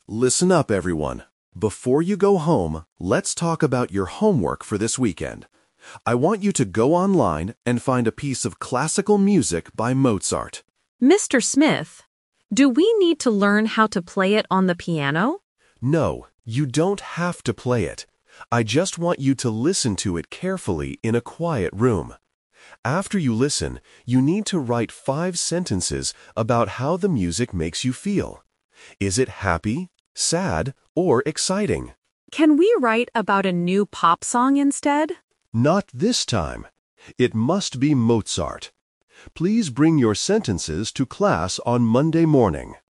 Listen up, everyone. Before you go home, let's talk about your homework for this weekend. I want you to go online and find a piece of classical music by Mozart. Mr. Smith, do we need to learn how to play it on the piano? No, you don't have to play it. I just want you to listen to it carefully in a quiet room. After you listen, you need to write 5 sentences about how the music makes you feel. Is it happy, sad, or exciting? Can we write about a new pop song instead? Not this time. It must be Mozart. Please bring your sentences to class on Monday morning.